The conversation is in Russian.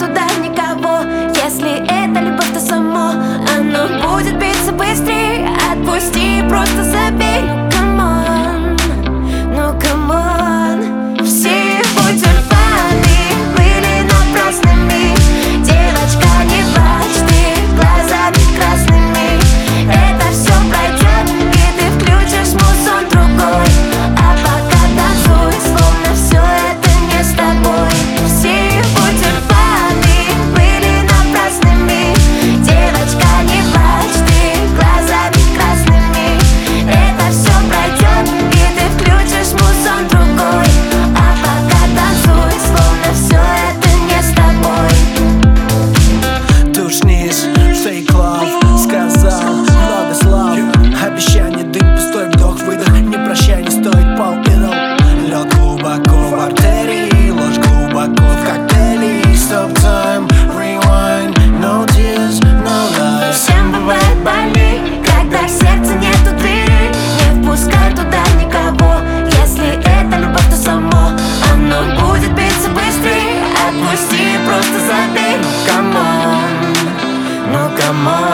туда никого. Если это любовь, то само оно будет биться быстрее. Отпусти, просто забей. Ну камон, все его тюльпаны были напрасными. Девочка, не плачь, ты глазами красными. Это все пройдет, и ты включишь музон другой. А пока танцуй, словно все это не с тобой. Все его тюльпаны были напрасными. Девочка, не плачь, ты глазами красными. Это все пройдет, и ты включишь музон другой. А пока танцуй, словно все это не с тобой. Тушнись, fake love, сказал много слов. Обещание, дым, пустой вдох, выдох. Не прощай, не стоит пал идол. Лед глубоко в артерии, ложь глубоко в коктейле. Stop time, rewind, no tears, no lies. Всем бывает больней, когда в сердце нету двери. Не впускай туда никого. Если это любовь, то само оно будет биться быстрее. Отпусти, просто забей. Ну камон,